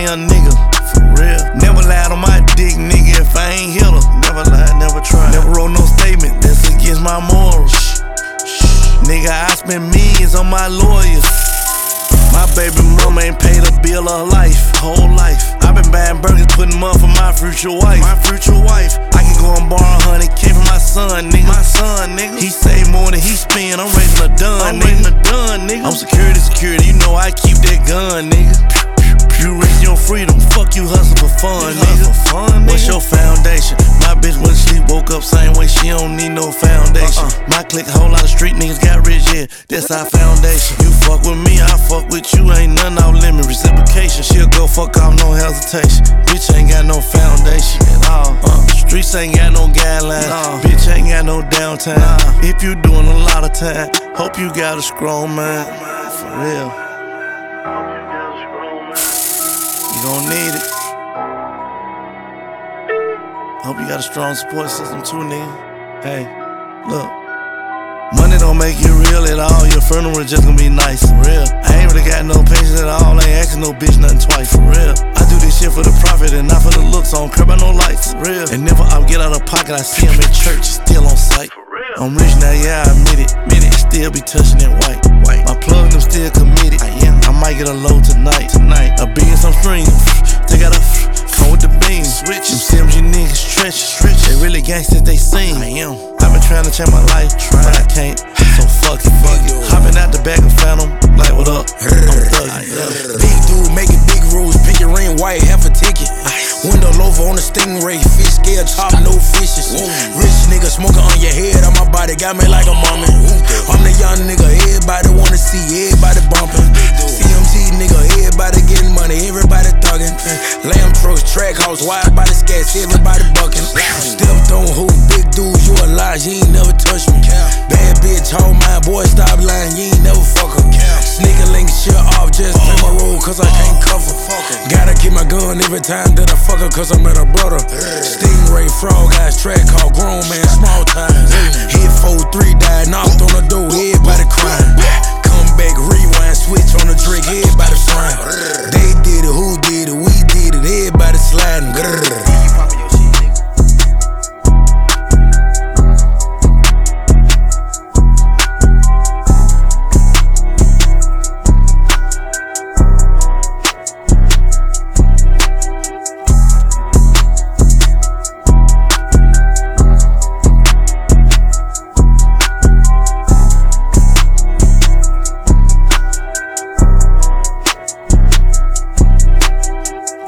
young nigga. For real. Never lied on my dick, nigga, if I ain't hit her. Never lied, never tried. Never wrote no statement that's against my morals. Nigga, I spend millions on my lawyers. My baby mama ain't paid a bill of life, whole life. I been buying burgers, putting them up for my future wife. My future wife. I can go and borrow 100K from my son, nigga. My son, nigga. He save more than he spend. I'm raising a dun, nigga. I'm security. You know I keep that gun, nigga. You risk your freedom, fuck you hustle for fun, nigga. What's your foundation? My bitch went to sleep, woke up same way, she don't need no foundation. My clique, a whole lot of street niggas got rich, yeah, that's our foundation. You fuck with me, I fuck with you, ain't nothing off limit, reciprocation. She'll go fuck off, no hesitation. Bitch ain't got no foundation at all. Streets ain't got no guidelines, bitch ain't got no downtime. If you doing a lot of time, hope you got a strong mind, for real. You gon' need it. Hope you got a strong support system too, nigga. Hey, look. Money don't make you real at all. Your funeral just gonna be nice, for real. I ain't really got no patience at all. Ain't asking no bitch nothing twice, for real. I do this shit for the profit and not for the looks. I don't care about no lights, for real. And never I get out of pocket. I see him in church, still on sight. I'm rich now, yeah, I admit it. Still be touching that white. My plug them still committed. I might get a load tonight. A bean, some strings. They gotta come with the beans. Them CMG niggas stretch. They really gangsters, they sing. I've been trying to change my life, but I can't. So fuck it. Hopping out the back and found them. Like, what up? I'm thuggin'. Big dude making big rules. Pick your ring white, half a ticket. Window loafer on the stingray. Fish scale chop, no fishes. Rich nigga smoking on your head. On my body, got me like a mummy. I'm the young nigga, everybody wanna see, everybody bumping. CMT nigga, everybody getting money, everybody thuggin'. Lamb trucks, track house, wide body scats, everybody bucking. Stepped on who, big dude, you a lie, you ain't never touch me. Bad bitch, hold mine, boy, stop lying, you ain't never fuck her. Sneaker link shit off, just play my role, cause I can't cover. Gotta keep my gun every time that I fuck her, cause I'm at her brother. Stingray, frog eyes, track call, grown man, small time. Hit 4-3, died, knocked on the door, everybody crying. Come back, rewind, switch on the trick, everybody frying.